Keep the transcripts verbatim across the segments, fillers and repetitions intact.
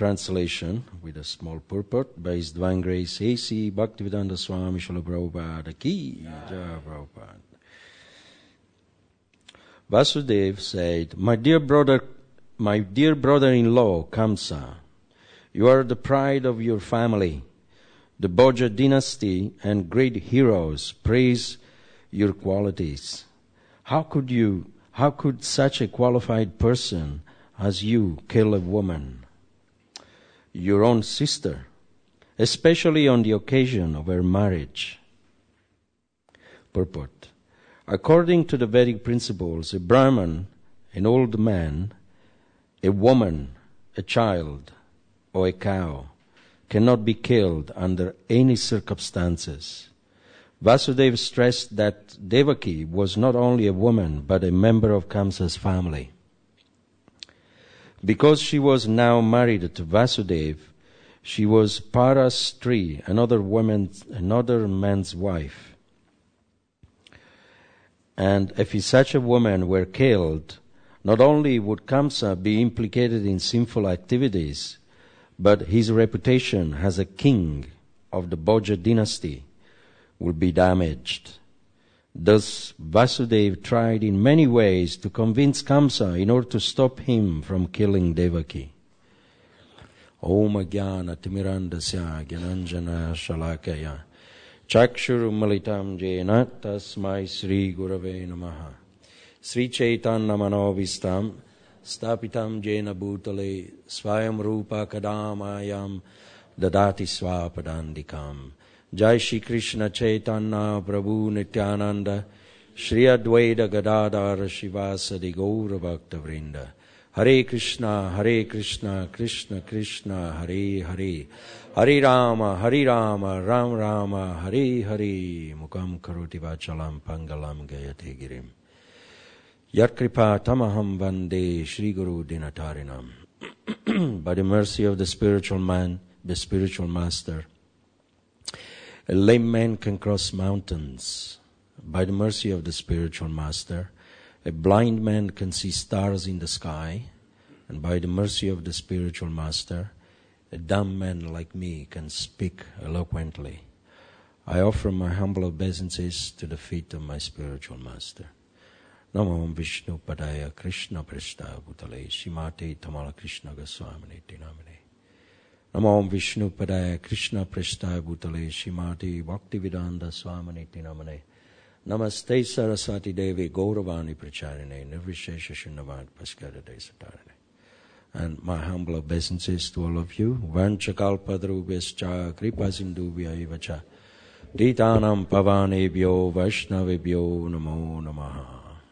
translation with a small purport by His Divine Grace A C Bhaktivedanta Swami Srila Prabhupada Ki Jai Prabhupada. Vasudev said, My dear brother, my dear brother-in-law Kamsa, you are the pride of your family. The Bhoja dynasty and great heroes praise your qualities. How could you, how could such a qualified person as you kill a woman, your own sister, especially on the occasion of her marriage? Purport. According to the Vedic principles, a Brahman, an old man, a woman, a child, or a cow cannot be killed under any circumstances. Vasudeva stressed that Devaki was not only a woman but a member of Kamsa's family. Because she was now married to Vasudeva, she was Parastri, another woman's, another man's wife. And if such a woman were killed, not only would Kamsa be implicated in sinful activities, but his reputation as a king of the Bhoja dynasty would be damaged. Thus, Vasudeva tried in many ways to convince Kamsa in order to stop him from killing Devaki. Om Jnana Timirandasya Gyananjana Shalakaya Chakshur Malitam Jena Tasmai Sri Gurave Namaha Sri Chaitanya Manovistam Stapitam Jena Bhutale Swayam Rupa Kadamayam Dadati Swapadandikam. Jai Shri Krishna Chaitanya Prabhu Nityananda Shri Advaita Gadadhar Shivasadi Gaura Bhakta Vrinda. Hare Krishna, Hare Krishna, Krishna Krishna, Hare Hare. Hare Rama, Hare Rama, Ram Rama, Hare Hare. Mukam Karoti Vachalam Pangalam Gayate Girim. Yat Kripa Tamaham Vande Shri Guru Dinatarinam. By the mercy of the spiritual man, the spiritual master, a lame man can cross mountains. By the mercy of the spiritual master, a blind man can see stars in the sky. And by the mercy of the spiritual master, a dumb man like me can speak eloquently. I offer my humble obeisances to the feet of my spiritual master. Namo Vishnu Padaya Krishna Prishta Bhutale Shimate Tamala Krishna Goswamini Tinamine. Namo Vishnu Padaya Krishna Prishta Bhutale Shimate Bhaktivedanta Swamini Tinamine. Namaste Saraswati Devi Gauravani Pracharine Nirvishesha Shunnavad Paskara Desatarine. And my humble obeisances to all of you. Vanchakalpadrubhyascha Kripasindubhya Evacha Ditanam Pavanebhyo Vaishnavebhyo Namo Namaha.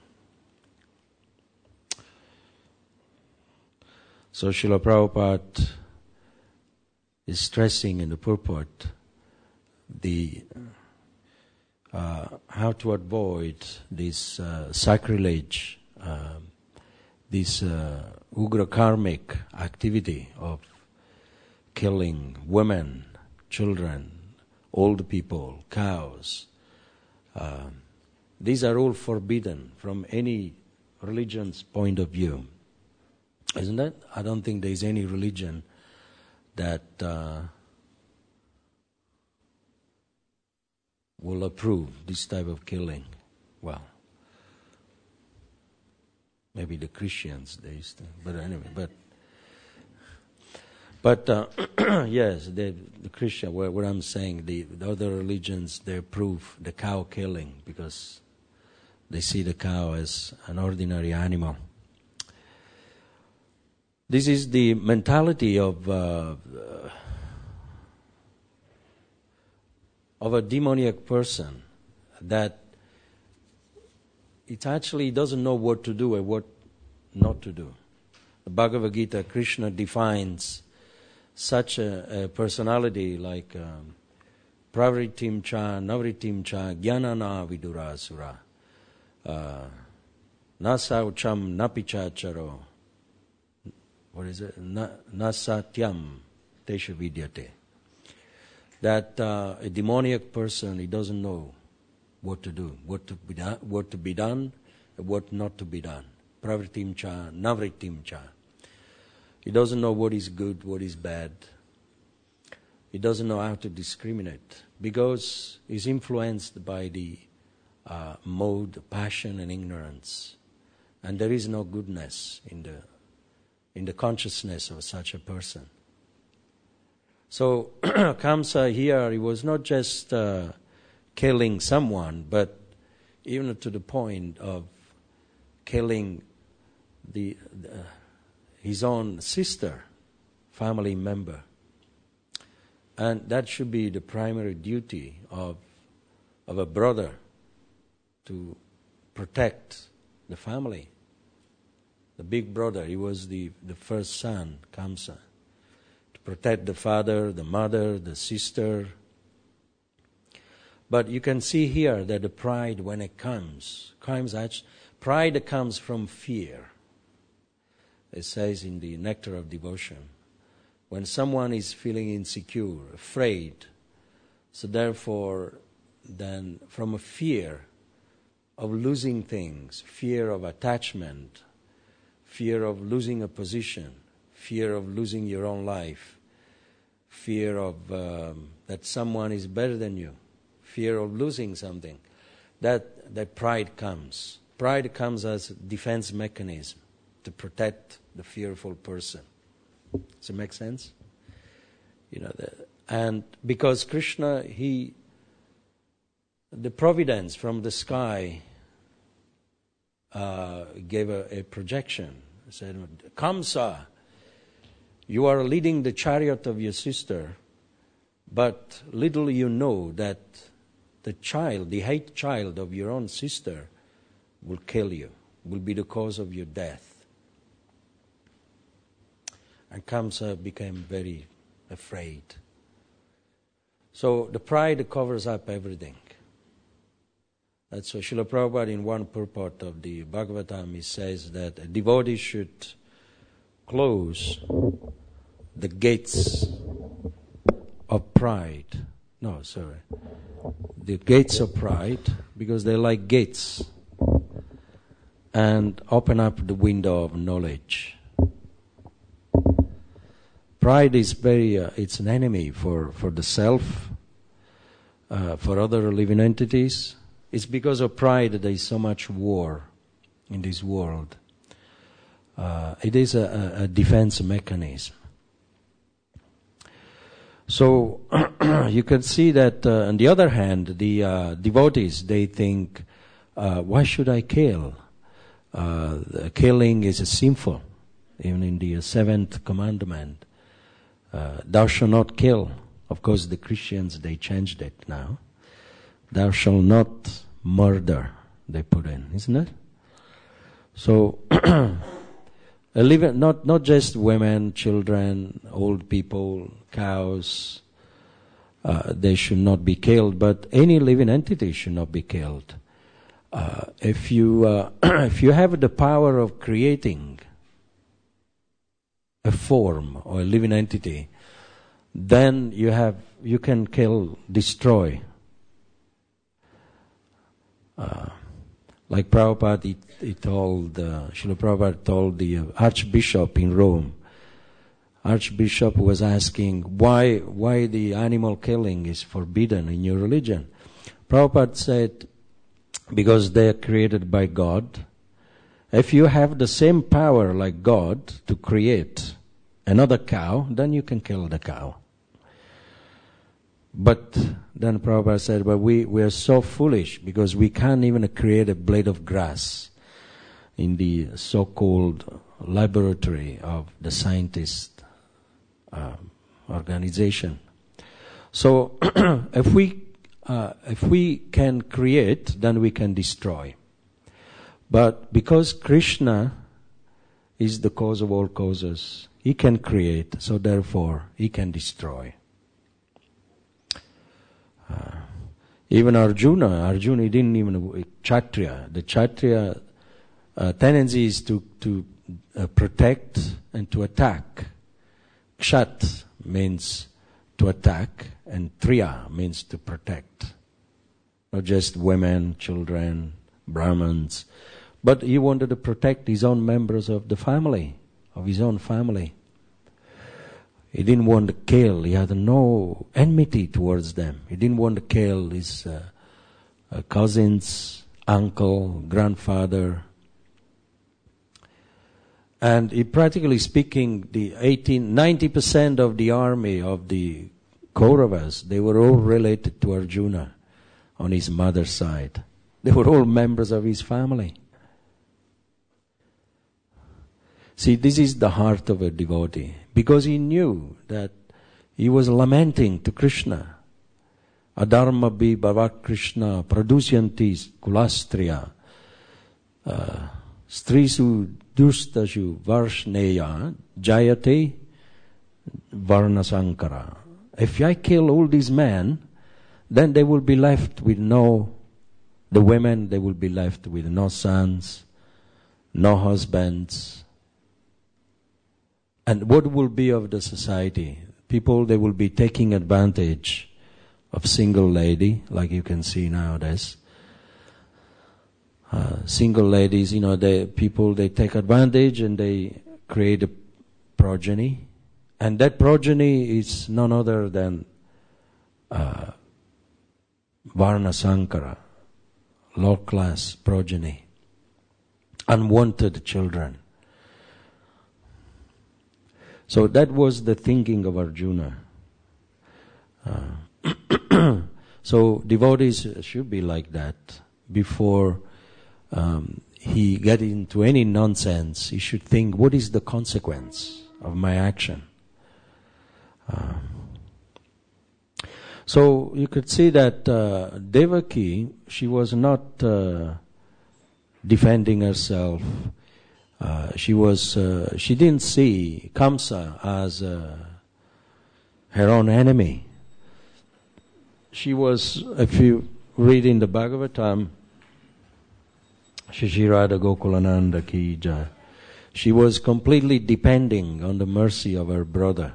So Srila Prabhupada is stressing in the purport the uh, how to avoid this uh, sacrilege, uh, this uh, ugra karmic activity of killing women, children, old people, cows. Uh, these are all forbidden from any religion's point of view. Isn't it? I don't think there is any religion that uh, will approve this type of killing. Well, maybe the Christians, they used to, but anyway, but but uh, yes, the, the Christian. What, what I'm saying, the, the other religions, they approve the cow killing because they see the cow as an ordinary animal. This is the mentality of uh, of a demoniac person that it actually doesn't know what to do and what not to do. The Bhagavad Gita, Krishna defines such a, a personality like um, pravritim cha, navritim cha, jnanana vidurasura, uh, nasaucham napichacharo. What is it? Na, nasatyam tesha vidyate. That uh, a demoniac person, he doesn't know what to do, what to be done, what to be done, and what not to be done. Pravritim cha, navritim cha. He doesn't know what is good, what is bad. He doesn't know how to discriminate because he's influenced by the uh, mode, passion, and ignorance. And there is no goodness in the in the consciousness of such a person. So Kamsa here, he was not just uh, killing someone, but even to the point of killing the, the his own sister, family member. And that should be the primary duty of of a brother, to protect the family. The big brother, he was the, the first son, Kamsa, to protect the father, the mother, the sister. But you can see here that the pride, when it comes, comes actually, pride comes from fear. It says in the Nectar of Devotion, when someone is feeling insecure, afraid, so therefore, then from a fear of losing things, fear of attachment, fear of losing a position, fear of losing your own life, fear of um, that someone is better than you, fear of losing something, that, that pride comes. Pride comes as a defense mechanism to protect the fearful person. Does it make sense? You know, the, and because Krishna, he, the providence from the sky uh, gave a, a projection. He said, Kamsa, you are leading the chariot of your sister, but little you know that the child, the hate child of your own sister, will kill you, will be the cause of your death. And Kamsa became very afraid. So the pride covers up everything. That's why Srila Prabhupada, in one purport of the Bhagavatam, he says that a devotee should close the gates of pride. No, sorry. The gates of pride, because they're like gates, and open up the window of knowledge. Pride is very, uh, it's an enemy for, for the self, uh, for other living entities. It's because of pride that there is so much war in this world. Uh, it is a, a defense mechanism. So you can see that, uh, on the other hand, the uh, devotees, they think, uh, why should I kill? Uh, killing is sinful. Even in the seventh commandment, uh, thou shalt not kill. Of course, the Christians, they changed it now. Thou shalt not murder, they put in, isn't it? So, not not just women, children, old people, cows, uh, they should not be killed, but any living entity should not be killed. Uh, if you uh, if you have the power of creating a form or a living entity, then you have you can kill, destroy. Uh, like Prabhupada, he, he told, uh, Srila Prabhupada told the uh, Archbishop in Rome. Archbishop was asking why why the animal killing is forbidden in your religion. Prabhupada said, because they are created by God. If you have the same power like God to create another cow, then you can kill the cow. But then Prabhupada said, but we, we are so foolish because we can't even create a blade of grass in the so-called laboratory of the scientist uh, organization. So if we uh, if we can create, then we can destroy. But because Krishna is the cause of all causes, he can create, so therefore he can destroy. Uh, even Arjuna, Arjuna he didn't even, Kshatriya, the Kshatriya uh, tendency is to, to uh, protect and to attack. Kshat means to attack, and Triya means to protect. Not just women, children, Brahmins, but he wanted to protect his own members of the family, of his own family. He didn't want to kill. He had no enmity towards them. He didn't want to kill his uh, uh, cousins, uncle, grandfather. And he, practically speaking, the eighteen, ninety percent of the army of the Kauravas, they were all related to Arjuna on his mother's side. They were all members of his family. See, this is the heart of a devotee. Because he knew that he was lamenting to Krishna. Adharma bhi bhavat Krishna pradusyanti kulastriya uh, strisu dustashu varshneya jayate varnasankara. If I kill all these men, then they will be left with no, the women, they will be left with no sons, no husbands. And what will be of the society? People, they will be taking advantage of single lady, like you can see nowadays. Uh, single ladies, you know, they, people, they take advantage and they create a progeny. And that progeny is none other than uh, Varna Sankara, low class progeny, unwanted children. So that was the thinking of Arjuna. Uh, so devotees should be like that. Before um, he get into any nonsense, he should think, what is the consequence of my action? Uh, so you could see that uh, Devaki, she was not uh, defending herself. Uh, she was. Uh, she didn't see Kamsa as uh, her own enemy. She was, if you read in the Bhagavatam, Shishirada Gokulananda Ki Jai, she was completely depending on the mercy of her brother.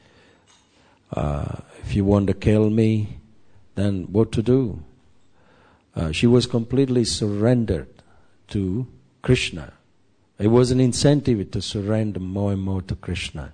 Uh, if you want to kill me, then what to do? Uh, she was completely surrendered to Krishna. It was an incentive to surrender more and more to Krishna.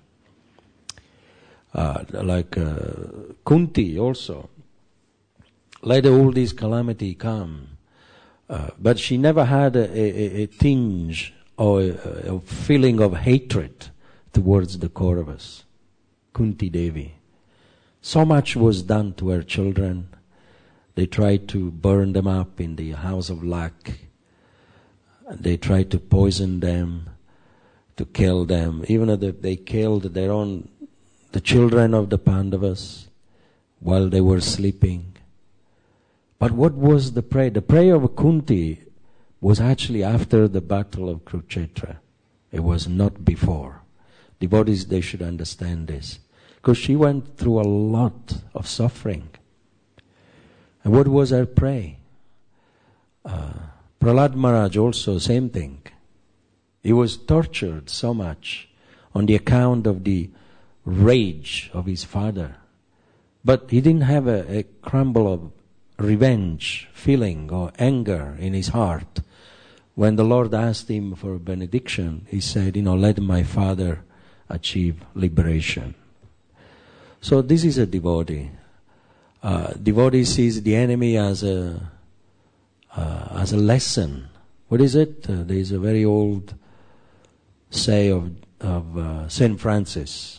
Uh, like uh, Kunti also. Let all these calamity come. Uh, but she never had a, a, a tinge or a, a feeling of hatred towards the Kauravas. Kunti Devi. So much was done to her children. They tried to burn them up in the house of lac. They tried to poison them, to kill them. Even if they killed their own, the children of the Pandavas while they were sleeping. But what was the prayer? The prayer of Kunti was actually after the battle of Kurukshetra. It was not before. Devotees, they should understand this. Because she went through a lot of suffering. And what was her prayer? Uh, Prahlad Maharaj also, same thing. He was tortured so much on the account of the rage of his father. But he didn't have a, a crumble of revenge feeling or anger in his heart. When the Lord asked him for a benediction, he said, you know, let my father achieve liberation. So this is a devotee. Uh, devotee sees the enemy as a uh, as a lesson. What is it? Uh, there is a very old say of of uh, Saint Francis.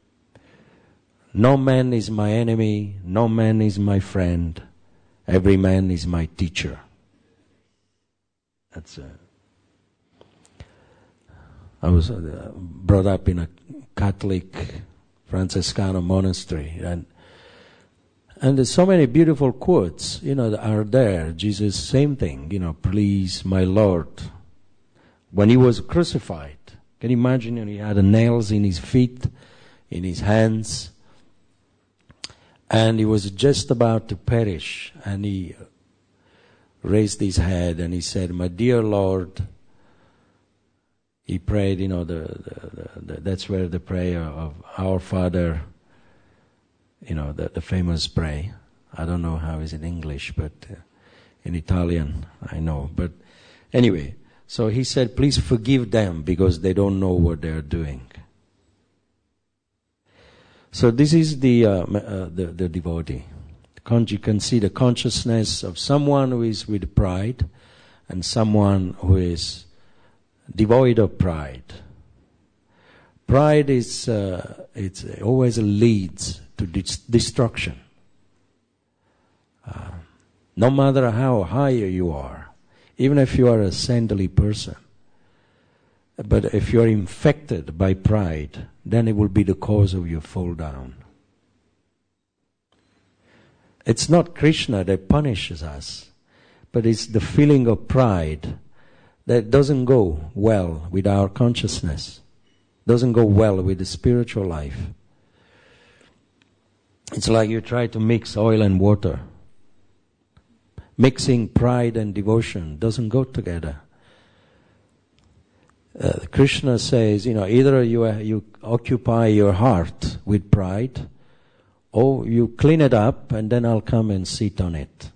No man is my enemy. No man is my friend. Every man is my teacher. That's. Uh, I was uh, brought up in a Catholic Franciscano monastery, and and there's so many beautiful quotes, you know, that are there. Jesus, same thing, you know, please, my Lord. When he was crucified, can you imagine? And he had the nails in his feet, in his hands, and he was just about to perish, and he raised his head and he said, my dear Lord. He prayed, you know, the, the, the, that's where the prayer of Our Father, you know, the, the famous prayer. I don't know how is it in English, but uh, in Italian I know. But anyway, so he said, please forgive them because they don't know what they're doing. So this is the, uh, uh, the, the devotee. You can see the consciousness of someone who is with pride and someone who is devoid of pride. Pride is uh, it's always leads to dis- destruction. Uh, no matter how high you are, even if you are a saintly person, but if you are infected by pride, then it will be the cause of your fall down. It's not Krishna that punishes us, but it's the feeling of pride that doesn't go well with our consciousness, doesn't go well with the spiritual life. It's like you try to mix oil and water. Mixing pride and devotion doesn't go together. Uh, Krishna says, you know, either you uh, you occupy your heart with pride, or you clean it up, and then I'll come and sit on it.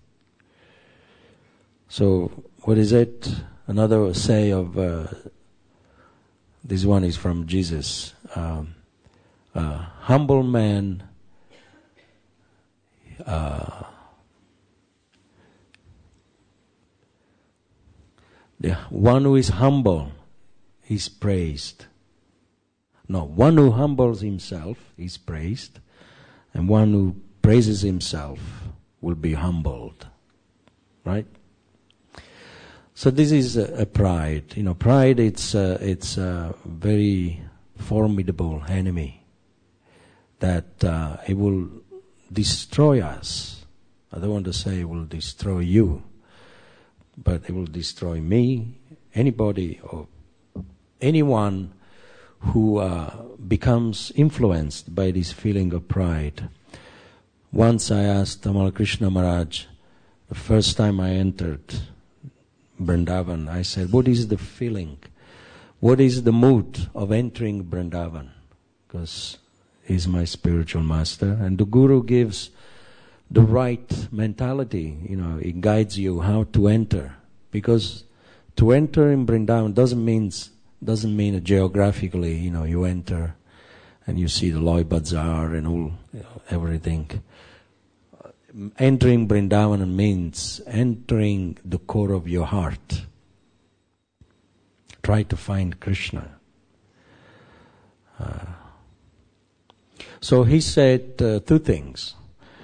So, what is it? Another say of uh, this one is from Jesus. Um, uh, humble man. Uh, the one who is humble is praised. No, one who humbles himself is praised, and one who praises himself will be humbled. Right? So this is a, a pride. You know, pride, it's a, it's a very formidable enemy that uh, it will destroy us. I don't want to say it will destroy you, but it will destroy me, anybody or anyone who uh, becomes influenced by this feeling of pride. Once I asked Tamal Krishna Maharaj, the first time I entered Vrindavan, I said, what is the feeling? What is the mood of entering Vrindavan? Because he's my spiritual master, and the Guru gives the right mentality. You know, he guides you how to enter. Because to enter in Vrindavan doesn't mean doesn't mean geographically. You know, you enter and you see the Loi Bazaar and all, you know, everything. Entering Vrindavan means entering the core of your heart. Try to find Krishna. Uh, so he said uh, two things.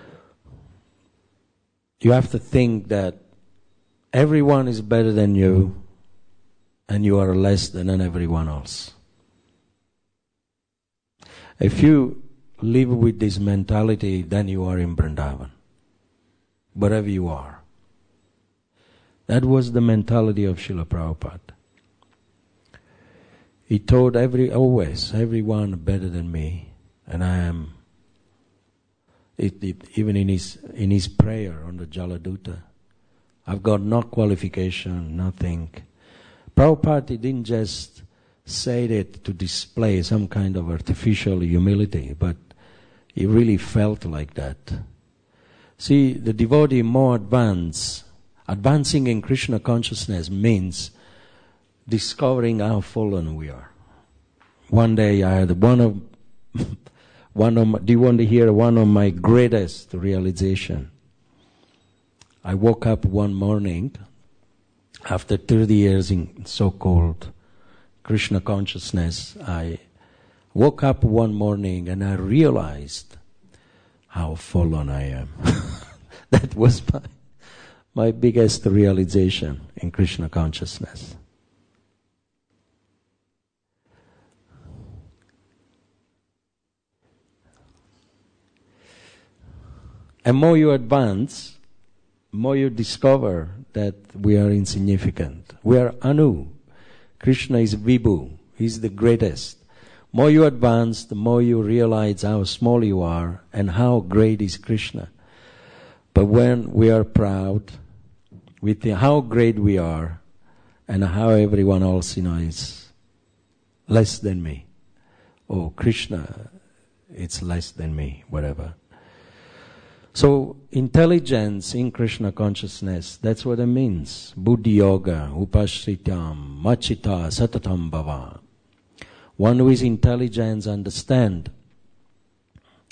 You have to think that everyone is better than you and you are less than everyone else. If you live with this mentality, then you are in Vrindavan, wherever you are. That was the mentality of Srila Prabhupada. He told every always, everyone better than me, and I am. It, it, even in his in his prayer on the Jaladuta, I've got no qualification, nothing. Prabhupada didn't just say it to display some kind of artificial humility, but he really felt like that. See, the devotee more advanced, advancing in Krishna consciousness means discovering how fallen we are. One day I had one of, one of my, do you want to hear one of my greatest realization? I woke up one morning after thirty years in so-called Krishna consciousness. I woke up one morning and I realized how fallen I am. That was my, my biggest realization in Krishna consciousness. And more you advance, more you discover that we are insignificant. We are Anu. Krishna is Vibhu. He's the greatest. More you advance, the more you realize how small you are and how great is Krishna. But when we are proud with the, how great we are and how everyone else, you know, is less than me. Oh, Krishna, it's less than me, whatever. So, intelligence in Krishna consciousness, that's what it means. Buddhi yoga, upashritam, machita, satatam bhava. One who is intelligent understand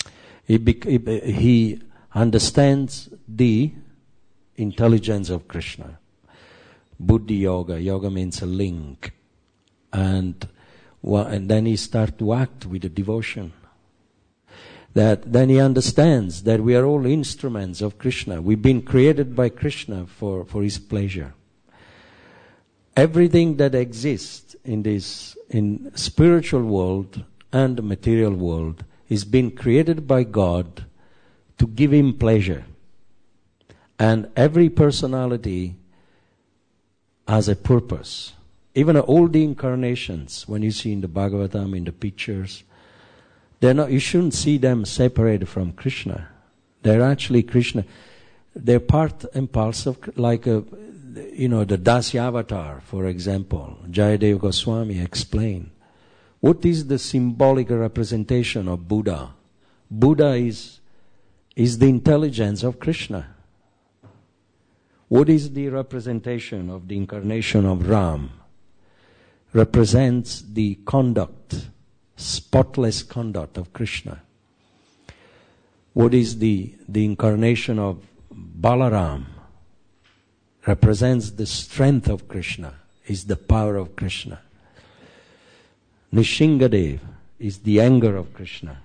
He, bec- he understands the intelligence of Krishna. Buddhi yoga. Yoga means a link. And, well, and then he starts to act with the devotion. That then he understands that we are all instruments of Krishna. We've been created by Krishna for, for his pleasure. Everything that exists in this in spiritual world and the material world is been created by God to give him pleasure. And every personality has a purpose. Even all the incarnations, when you see in the Bhagavatam, in the pictures, they're not, you shouldn't see them separated from Krishna. They're actually Krishna. They're part and parcel of, like a, you know, the Dasya avatar, for example. Jayadeva Goswami explained. What is the symbolic representation of Buddha? Buddha is, is the intelligence of Krishna. What is the representation of the incarnation of Ram? Represents the conduct, spotless conduct of Krishna. What is the, the incarnation of Balaram? Represents the strength of Krishna, is the power of Krishna. Nishingadev is the anger of Krishna.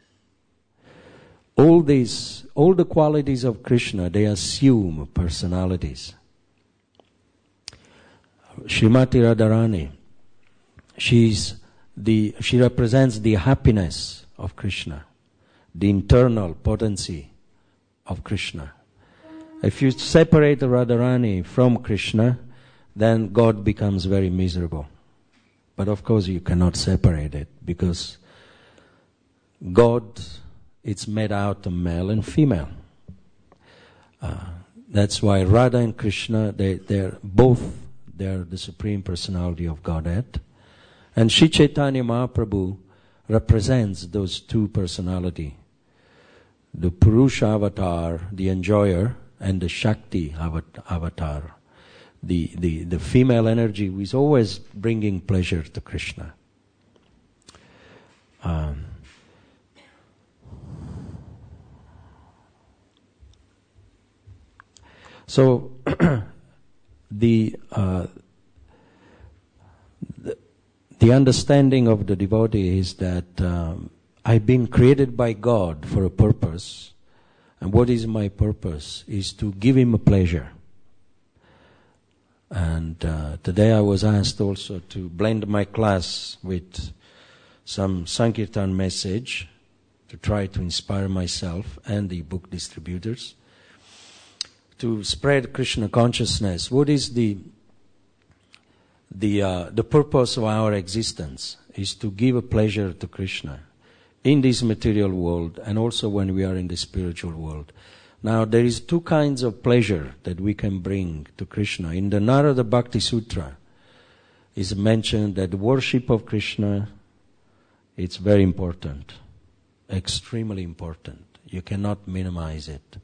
All these, all the qualities of Krishna, they assume personalities. Srimati Radharani, she's the, she represents the happiness of Krishna, the internal potency of Krishna. If you separate Radharani from Krishna, then God becomes very miserable. But of course you cannot separate it, because God, it's made out of male and female. Uh, that's why Radha and Krishna, they, they're both, they're the Supreme Personality of Godhead. And Sri Chaitanya Mahaprabhu represents those two personalities. The Purusha avatar, the enjoyer, and the Shakti avatar, the, the, the female energy who is always bringing pleasure to Krishna. Um, so, the, uh, the the understanding of the devotee is that um, I've been created by God for a purpose. And what is my purpose? Is to give him a pleasure. And uh, today I was asked also to blend my class with some Sankirtan message to try to inspire myself and the book distributors to spread Krishna consciousness. What is the the uh, the purpose of our existence? Is to give a pleasure to Krishna in this material world, and also when we are in the spiritual world. Now, there is two kinds of pleasure that we can bring to Krishna. In the Narada Bhakti Sutra, is mentioned that the worship of Krishna, it's very important, extremely important. You cannot minimize it.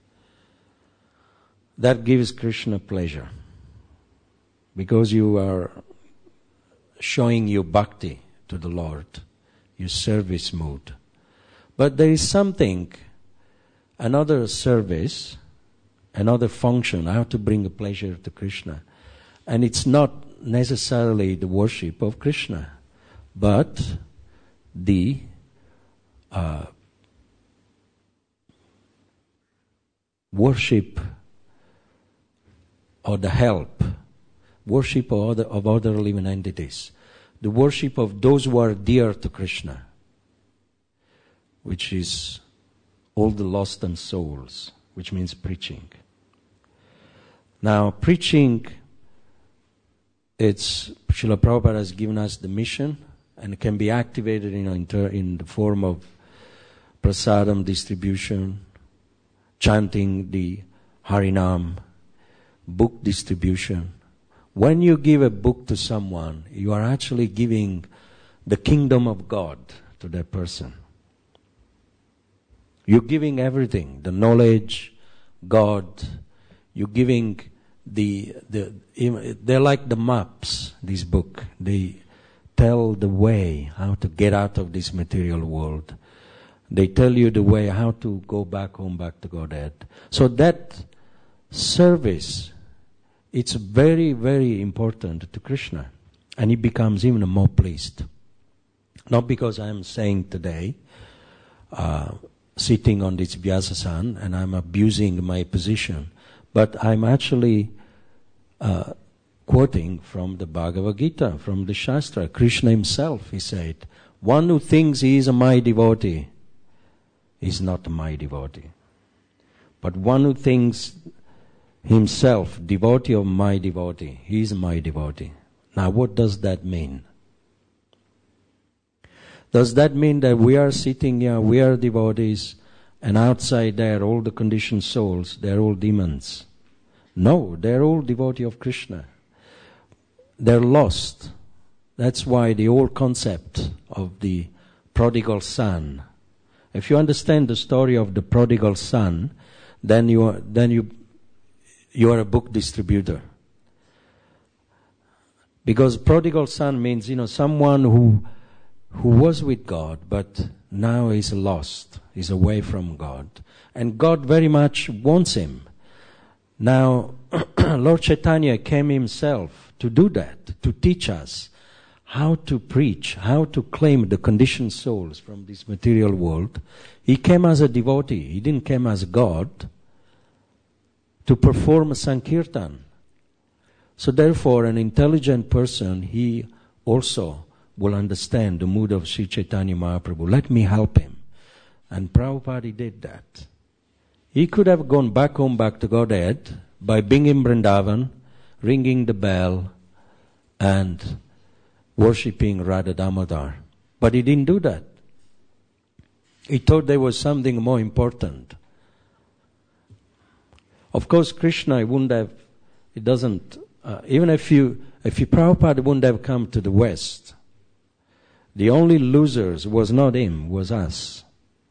That gives Krishna pleasure, because you are showing your bhakti to the Lord, your service mood. But there is something, another service, another function, how to bring a pleasure to Krishna. And it's not necessarily the worship of Krishna, but the uh, worship or the help, worship of other, of other living entities, the worship of those who are dear to Krishna, which is all the lost and souls, which means preaching. Now, preaching, it's, Srila Prabhupada has given us the mission, and it can be activated in, inter, in the form of prasadam distribution, chanting the Harinam, book distribution. When you give a book to someone, you are actually giving the kingdom of God to that person. You're giving everything, the knowledge, God. You're giving the, the, they're like the maps, this book. They tell the way how to get out of this material world. They tell you the way how to go back home, back to Godhead. So that service, it's very, very important to Krishna. And he becomes even more pleased. Not because I'm saying today, uh, sitting on this Vyasasan and I'm abusing my position, but I'm actually uh, quoting from the Bhagavad Gita, from the Shastra. Krishna himself, he said, one who thinks he is a my devotee is not a my devotee. But one who thinks himself devotee of my devotee, he is my devotee. Now what does that mean? Does that mean that we are sitting here, we are devotees, and outside there all the conditioned souls, they're all demons? No, they're all devotee of Krishna. They're lost. That's why the whole concept of the prodigal son. If you understand the story of the prodigal son, then you are, then you you are a book distributor. Because prodigal son means, you know, someone who who was with God but now is lost, is away from God. And God very much wants him. Now, Lord Chaitanya came himself to do that, to teach us how to preach, how to claim the conditioned souls from this material world. He came as a devotee. He didn't come as God to perform a Sankirtan. So therefore, an intelligent person, he also will understand the mood of Sri Chaitanya Mahaprabhu. Let me help him. And Prabhupada did that. He could have gone back home, back to Godhead, by being in Vrindavan, ringing the bell, and worshipping Radha Damodar. But he didn't do that. He thought there was something more important. Of course, Krishna wouldn't have, it doesn't, uh, even if you, if you, Prabhupada wouldn't have come to the West, the only losers was not him, was us.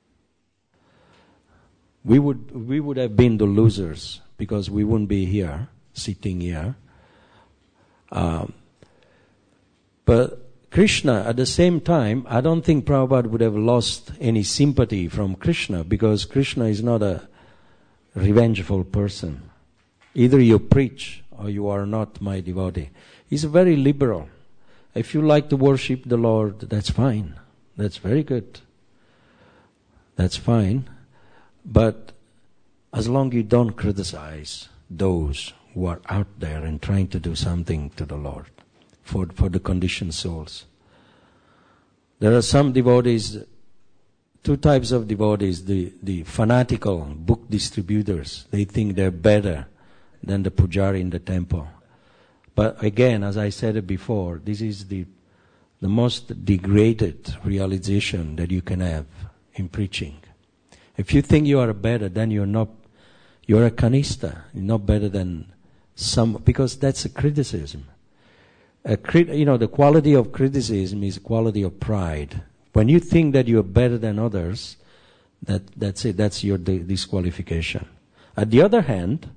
We would, we would have been the losers because we wouldn't be here, sitting here. Um, but Krishna, at the same time, I don't think Prabhupada would have lost any sympathy from Krishna because Krishna is not a revengeful person. Either you preach or you are not my devotee. He's very liberal. If you like to worship the Lord, that's fine. That's very good. That's fine. But as long as you don't criticize those who are out there and trying to do something to the Lord for, for the conditioned souls. There are some devotees, two types of devotees, the, the fanatical book distributors. They think they're better than the pujari in the temple. But again, as I said it before, this is the the most degraded realization that you can have in preaching. If you think you are better, then you're not, you're a kanista. You're not better than some, because that's a criticism. A crit, you know, the quality of criticism is quality of pride. When you think that you're better than others, that that's it. That's your di- disqualification. On the other hand,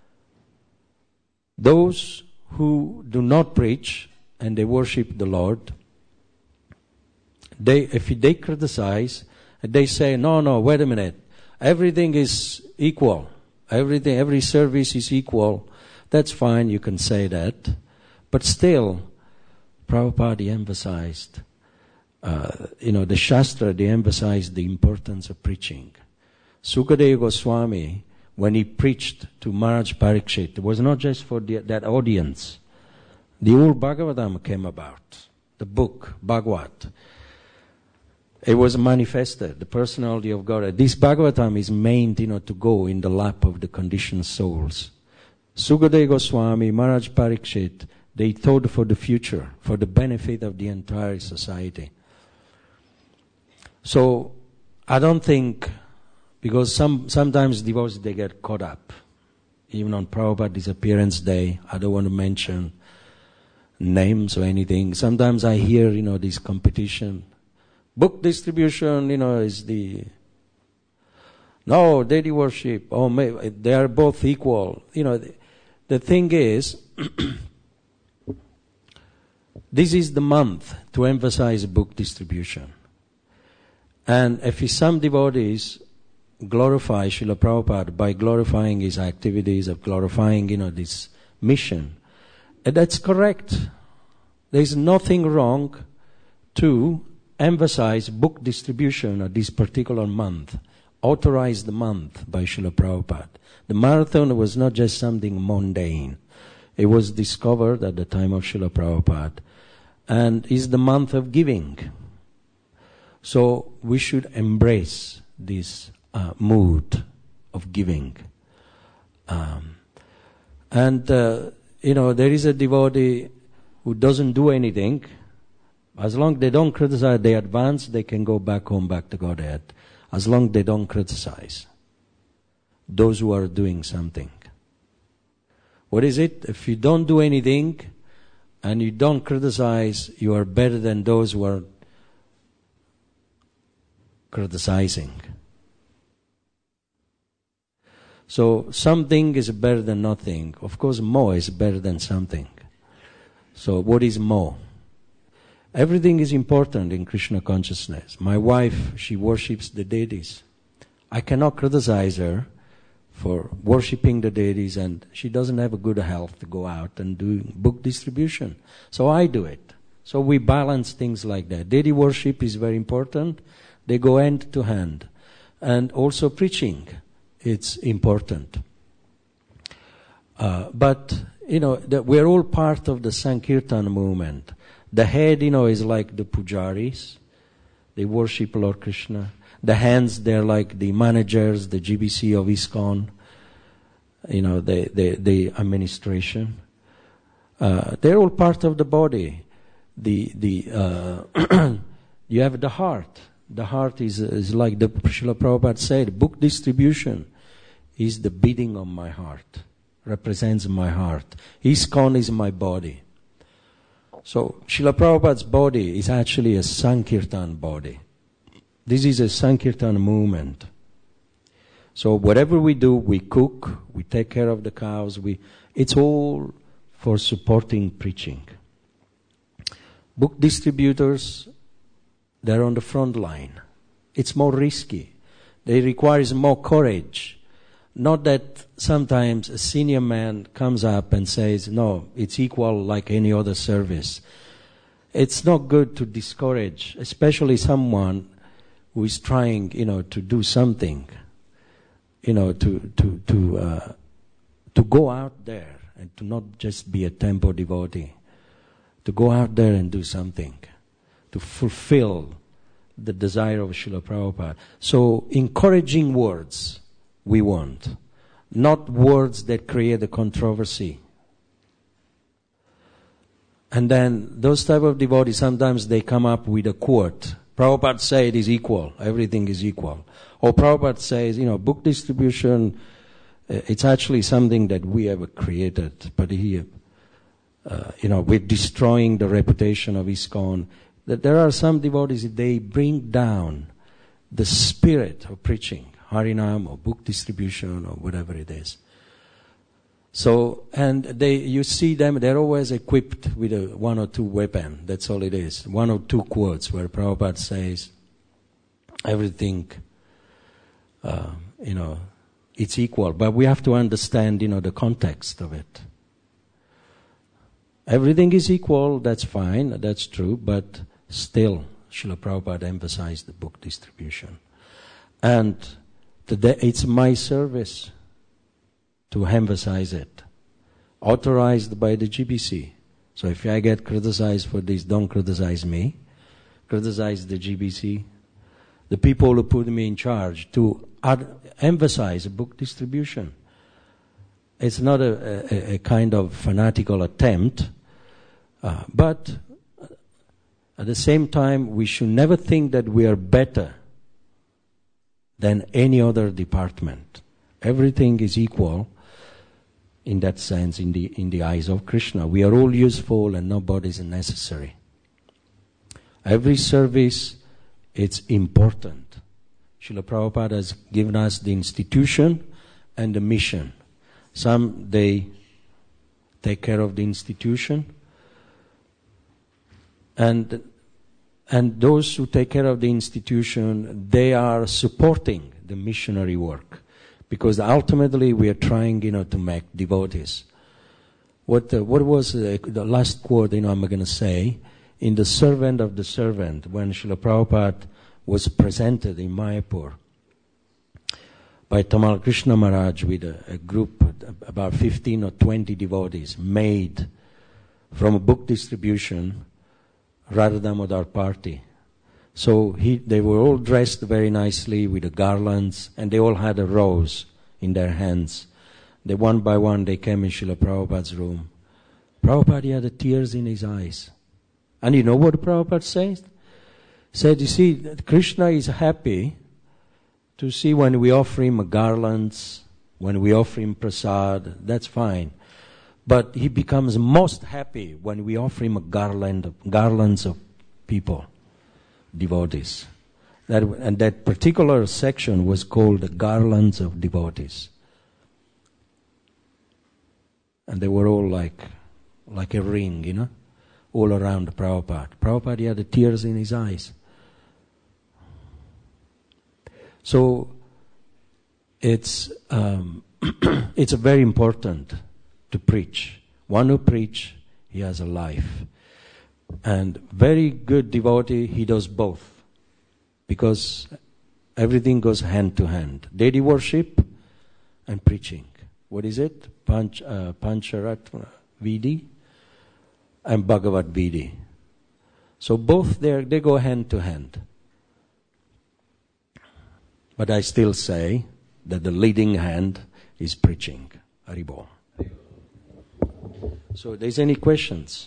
those who do not preach and they worship the Lord, they, if they criticize, they say, no, no, wait a minute, everything is equal. Everything, every service is equal. That's fine, you can say that. But still, Prabhupada emphasized, uh, you know, the Shastra, they emphasized the importance of preaching. Sukadeva Goswami, when he preached to Maharaj Parikshit, it was not just for the, that audience. The whole Bhagavatam came about, the book, Bhagavat. It was manifested, the personality of God. This Bhagavatam is meant, you know, to go in the lap of the conditioned souls. Sukadeva Goswami, Maharaj Parikshit, they thought for the future, for the benefit of the entire society. So, I don't think, because some sometimes devotees, they get caught up. Even on Prabhupada's disappearance day, I don't want to mention names or anything. Sometimes I hear, you know, this competition. Book distribution, you know, is the... No, deity worship, oh, may, they are both equal. You know, the, the thing is, this is the month to emphasize book distribution. And if some devotees glorify Srila Prabhupada by glorifying his activities, of glorifying, you know, this mission, that's correct. There is nothing wrong to emphasize book distribution at this particular month, authorized month by Srila Prabhupada. The marathon was not just something mundane. It was discovered at the time of Srila Prabhupada and is the month of giving. So we should embrace this uh, mood of giving. Um, and, uh, you know, there is a devotee who doesn't do anything. As long as they don't criticize, they advance, they can go back home, back to Godhead. As long as they don't criticize those who are doing something. What is it? If you don't do anything and you don't criticize, you are better than those who are criticizing. So something is better than nothing. Of course, more is better than something. So what is more? Everything is important in Krishna consciousness. My wife, she worships the deities. I cannot criticize her for worshipping the deities, and she doesn't have a good health to go out and do book distribution. So I do it. So we balance things like that. Deity worship is very important. They go hand to hand. And also preaching, it's important. Uh, but, you know, the, we're all part of the Sankirtan movement. The head, you know, is like the pujaris. They worship Lord Krishna. The hands, they're like the managers, the G B C of ISKCON. You know, the, the, the administration. Uh, they're all part of the body. The, the, uh, you have the heart. The heart is, is like the Srila Prabhupada said, book distribution is the beating of my heart, represents my heart. ISKCON is my body. So Srila Prabhupada's body is actually a Sankirtan body. This is a Sankirtan movement. So whatever we do, we cook, we take care of the cows, we it's all for supporting preaching. Book distributors, they're on the front line. It's more risky. They require more courage. Not that sometimes a senior man comes up and says, no, it's equal like any other service. It's not good to discourage, especially someone who is trying, you know, to do something, you know, to to to uh, to go out there and to not just be a tempo devotee, to go out there and do something, to fulfill the desire of Srila Prabhupada. So encouraging words we want, not words that create a controversy. And then those type of devotees, sometimes they come up with a quote. Prabhupada said it is equal, everything is equal. Or Prabhupada says, you know, book distribution, uh, it's actually something that we have created. But he, uh, you know, we're destroying the reputation of ISKCON. That there are some devotees, they bring down the spirit of preaching, Harinam or book distribution or whatever it is. So, and they, you see them, they're always equipped with a one or two weapon. That's all it is. One or two quotes where Prabhupada says, everything, uh, you know, it's equal. But we have to understand, you know, the context of it. Everything is equal, that's fine, that's true, but still, Srila Prabhupada emphasized the book distribution. And today, it's my service to emphasize it. Authorized by the G B C. So if I get criticized for this, don't criticize me. Criticize the G B C. The people who put me in charge to ad- emphasize book distribution. It's not a, a, a kind of fanatical attempt, uh, but at the same time, we should never think that we are better than any other department. Everything is equal in that sense in the in the eyes of Krishna. We are all useful and nobody is necessary. Every service, it's important. Srila Prabhupada has given us the institution and the mission. Some, they take care of the institution, and And those who take care of the institution, they are supporting the missionary work. Because ultimately we are trying, you know, to make devotees. What uh, what was uh, the last quote, you know, I'm going to say, in The Servant of the Servant, when Srila Prabhupada was presented in Mayapur by Tamal Krishna Maharaj with a, a group, about fifteen or twenty devotees, made from a book distribution, Radha Damodar party. So he, they were all dressed very nicely with the garlands, and they all had a rose in their hands. They one by one, they came in Srila Prabhupada's room. Prabhupada had the tears in his eyes. And you know what Prabhupada says? Said, you see, Krishna is happy to see when we offer him garlands, when we offer him prasad, that's fine. But he becomes most happy when we offer him a garland of, garlands of people, devotees. That, and that particular section was called the Garlands of Devotees. And they were all like, like a ring, you know, all around Prabhupada. Prabhupada had the tears in his eyes. So it's um, it's very important to preach. One who preach, he has a life. And very good devotee, he does both. Because everything goes hand to hand. Deity worship and preaching. What is it? Panch, uh, Pancharatma Vidi and Bhagavad Vidi. So both there, they go hand to hand. But I still say that the leading hand is preaching. Haribol. So, there's any questions?